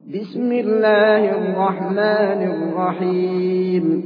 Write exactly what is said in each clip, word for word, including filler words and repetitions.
بسم الله الرحمن الرحيم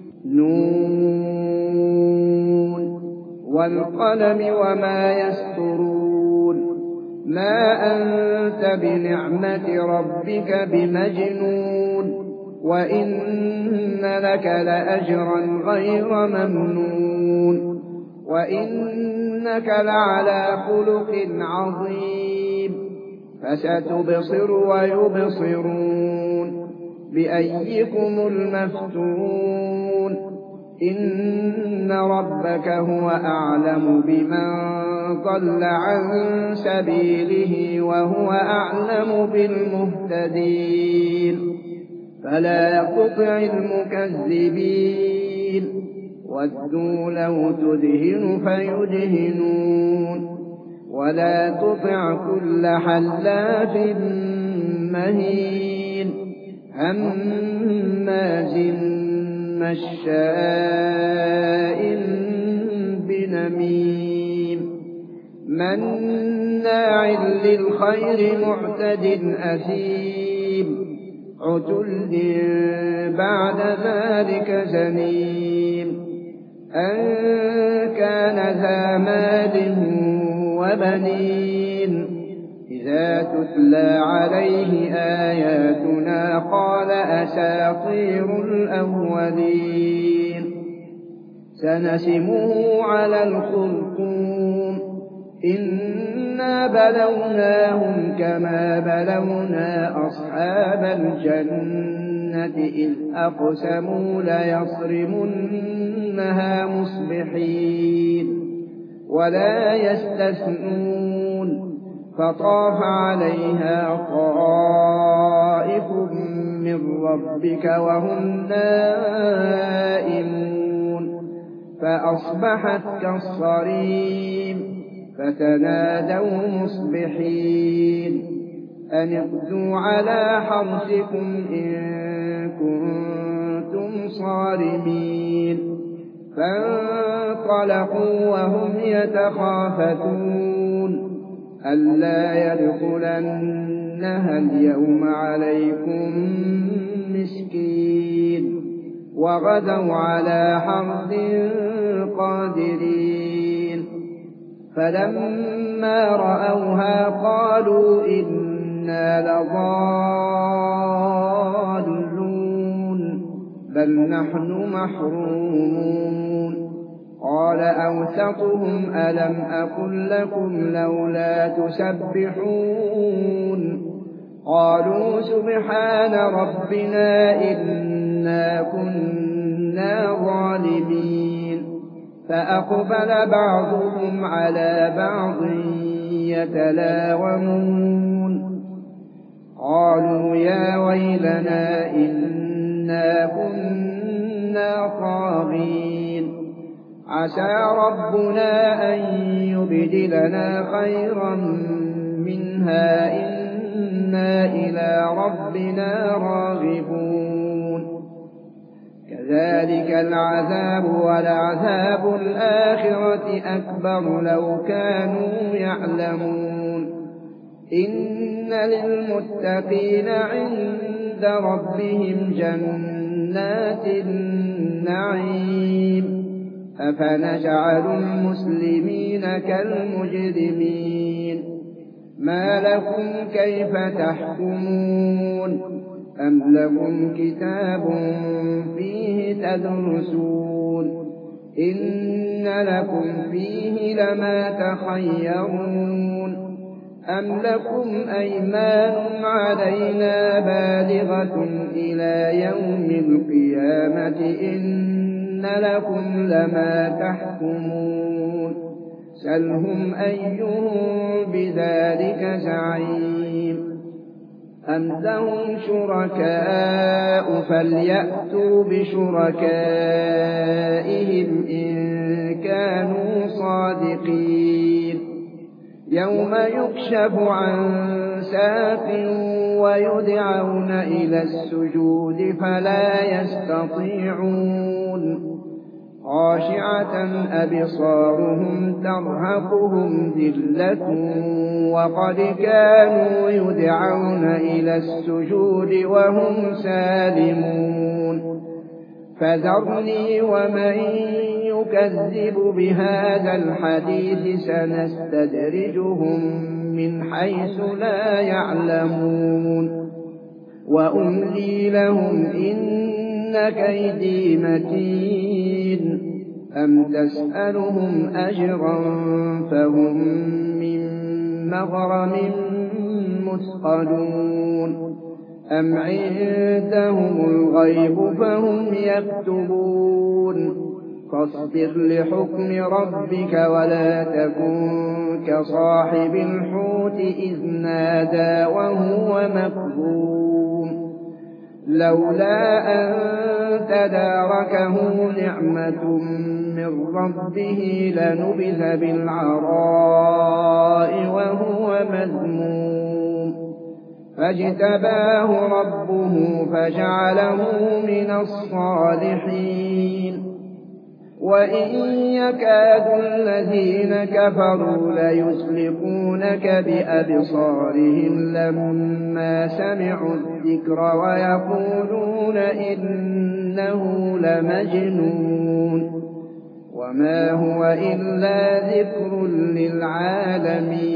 نون والقلم وما يسطرون ما أنت بنعمة ربك بمجنون وإن لك لأجرا غير ممنون وإنك لعلى خلق عظيم فستبصر ويبصرون بأيكم المفتون إن ربك هو أعلم بمن ضل عن سبيله وهو أعلم بالمهتدين فلا تطع المكذبين ودوا لو تدهن فيدهنون ولا تطع كل حلاف مهين هماز مشاء بنميم مناع للخير معتد أثيم عتل بعد ذلك زنيم أن كان ذا مال وبنين إذا تتلى عليه آياتنا قال أساطير الأولين سنسمه على الخرطوم إنا بلوناهم كما بلونا أصحاب الجنة إذ أقسموا ليصرمنها مصبحين ولا يستثنون فطاف عليها طائف من ربك وهم نائمون فأصبحت كالصريم فتنادوا مصبحين أن اغدوا على حرثكم إن كنتم صارمين فانطلقوا وهم يتخافتون ألا يدخلنها اليوم عليكم مسكين وغدوا على حرد قادرين فلما رأوها قالوا إنا لضالون بل نحن محرومون قال أوسطهم ألم أقل لكم لولا تسبحون قالوا سبحان ربنا إنا كنا ظالمين فأقبل بعضهم على بعض يتلاومون قالوا يا ويلنا إنا كنا طاغين عسى ربنا أن يبدلنا خيرا منها إنا إلى ربنا راغبون كذلك العذاب ولعذاب الآخرة أكبر لو كانوا يعلمون إن للمتقين عند ربهم جنات النعيم أفنجعل المسلمين كالمجرمين ما لكم كيف تحكمون أم لكم كتاب فيه تدرسون إن لكم فيه لما تخيرون أم لكم أيمان علينا بالغة إلى يوم القيامة إن لكم لما تحكمون سلهم أيهم بذلك زعيم أم لهم شركاء فليأتوا بشركائهم إن كانوا صادقين يوم يكشف عن ساق ويدعون إلى السجود فلا يستطيعون خاشعة أبصارهم ترهقهم ذلة وقد كانوا يدعون إلى السجود وهم سالمون فذرني ومن يكذب بهذا الحديث سنستدرجهم من حيث لا يعلمون وأملي لهم إن كيدي متين أم تسألهم أجرا فهم من مغرم مثقلون أم عندهم الغيب فهم يكتبون فاصبر لحكم ربك ولا تكن كصاحب الحوت إذ نادى وهو مكظوم لولا أن تداركه نعمة من ربه لنبذ بالعراء وهو مذموم فاجتباه ربه فجعله من الصالحين وإن يكاد الذين كفروا ليزلقونك بأبصارهم لما سمعوا الذكر ويقولون إنه لمجنون وما هو إلا ذكر للعالمين